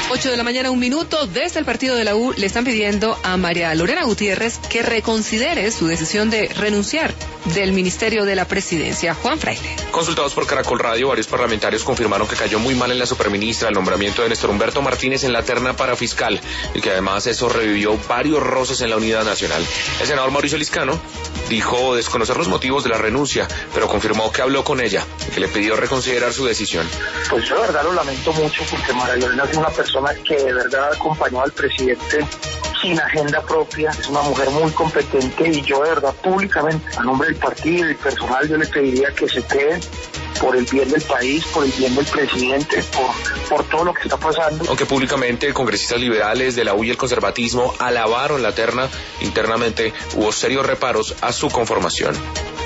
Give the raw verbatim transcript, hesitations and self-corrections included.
ocho de la mañana, un minuto. Desde el partido de la U le están pidiendo a María Lorena Gutiérrez que reconsidere su decisión de renunciar del Ministerio de la Presidencia. Juan Fraile. Consultados por Caracol Radio, varios parlamentarios confirmaron que cayó muy mal en la superministra el nombramiento de Néstor Humberto Martínez en la terna para fiscal y que además eso revivió varios roces en la unidad nacional. El senador Mauricio Liscano dijo desconocer los motivos de la renuncia, pero confirmó que habló con ella y que le pidió reconsiderar su decisión. Pues yo de verdad lo lamento mucho porque María Lorena es una persona que de verdad acompañó al presidente sin agenda propia, es una mujer muy competente y yo de verdad públicamente, a nombre del partido y personal, yo le pediría que se quede por el bien del país, por el bien del presidente, por, por todo lo que está pasando. Aunque públicamente congresistas liberales de la U y el conservatismo alabaron la terna, internamente hubo serios reparos a su conformación.